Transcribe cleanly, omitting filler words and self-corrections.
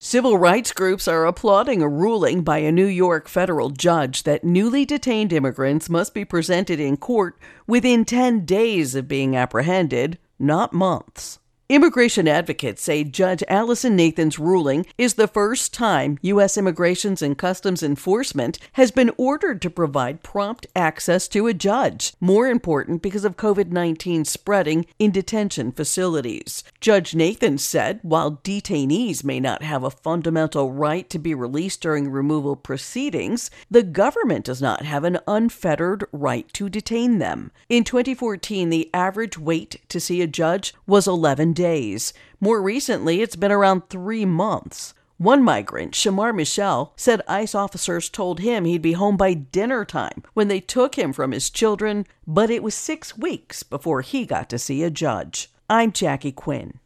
Civil rights groups are applauding a ruling by a New York federal judge that newly detained immigrants must be presented in court within 10 days of being apprehended, not months. Immigration advocates say Judge Allison Nathan's ruling is the first time U.S. Immigration and Customs Enforcement has been ordered to provide prompt access to a judge, more important because of COVID-19 spreading in detention facilities. Judge Nathan said while detainees may not have a fundamental right to be released during removal proceedings, the government does not have an unfettered right to detain them. In 2014, the average wait to see a judge was 11 days. More recently, it's been around 3 months. One migrant, Shamar Michel, said ICE officers told him he'd be home by dinner time when they took him from his children, but it was 6 weeks before he got to see a judge. I'm Jackie Quinn.